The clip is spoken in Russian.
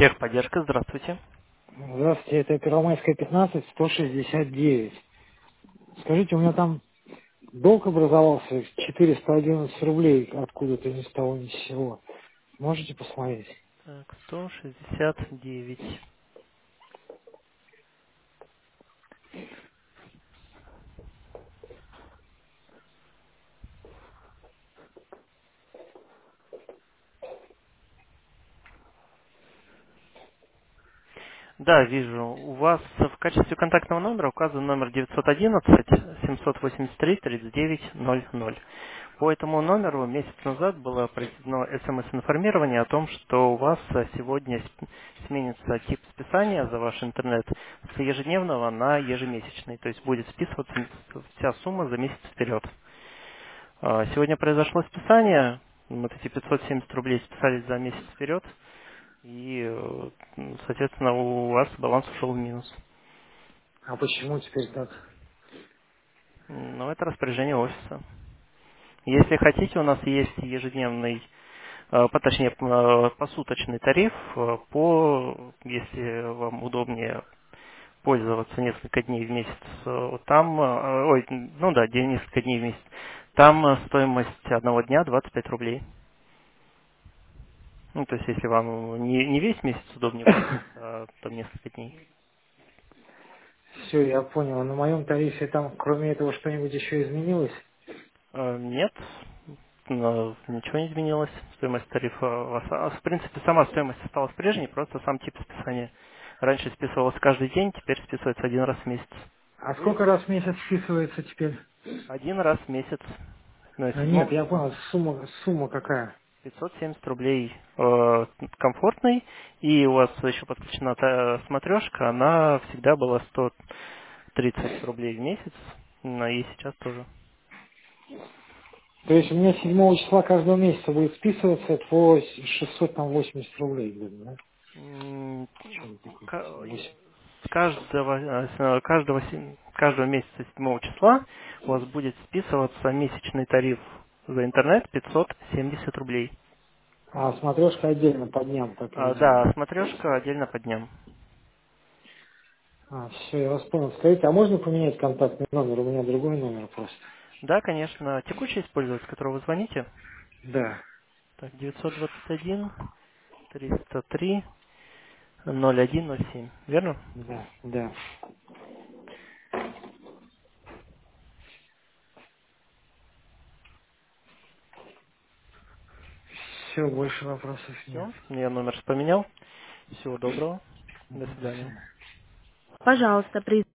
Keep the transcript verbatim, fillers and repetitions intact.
Техподдержка, здравствуйте. Здравствуйте, это Первомайская пятнадцать, сто шестьдесят девять. Скажите, у меня там долг образовался четыреста одиннадцать рублей откуда-то ни с того ни с сего. Можете посмотреть? Так, сто шестьдесят девять. Да, вижу. У вас в качестве контактного номера указан номер девятьсот одиннадцать семьсот восемьдесят три тридцать девять ноль ноль. По этому номеру месяц назад было произведено смс-информирование о том, что у вас э, сегодня с- сменится тип списания за ваш интернет с ежедневного на ежемесячный, то есть будет списываться вся сумма за месяц вперед. А, Сегодня произошло списание, вот эти пятьсот семьдесят рублей списались за месяц вперед, и, э, м, соответственно, у вас баланс ушел в минус. А почему теперь так? М, Но это распоряжение офиса. Если хотите, у нас есть ежедневный, э, по- точнее, э, посуточный тариф, э, по, если вам удобнее пользоваться несколько дней в месяц. э, вот Там, э, ой, ну да, день несколько дней в месяц. Там э, стоимость одного дня двадцать пять рублей. Ну, то есть, если вам не, не весь месяц удобнее пользоваться, а там несколько дней. Все, я понял. На моем тарифе там, кроме этого, что-нибудь еще изменилось? Э, Нет, но ничего не изменилось. Стоимость тарифа, у вас- а, в принципе, сама стоимость осталась прежней, просто сам тип списания. Раньше списывалось каждый день, теперь списывается один раз в месяц. А сколько раз в месяц списывается теперь? Один раз в месяц, на А, нет, седьмого я числа. понял, сумма, сумма какая? пятьсот семьдесят рублей э, комфортный, и у вас еще подключена та смотрешка, она всегда была сто тридцать рублей в месяц, ну и сейчас тоже. То есть у меня седьмого числа каждого месяца будет списываться по шестьсот восемьдесят рублей, где-то, да? М, Что-то такое. ка- восемь. С каждого, э, с э, каждого, се- каждого месяца седьмого числа у вас будет списываться месячный тариф за интернет пятьсот семьдесят рублей. А смотрешка отдельно по дням, так я А, вижу, да? да, смотрешка отдельно по дням. А, все, я вас понял. Скажите, а можно поменять контактный номер? У меня другой номер просто. Да, конечно, текущий использовать, с которого вы звоните. Да, Так, девятьсот двадцать один триста три ноль один ноль семь, верно? да, да. Все, больше вопросов нет. Все, я номер поменял. Всего доброго. До Мгм, до свидания. свидания. Пожалуйста, при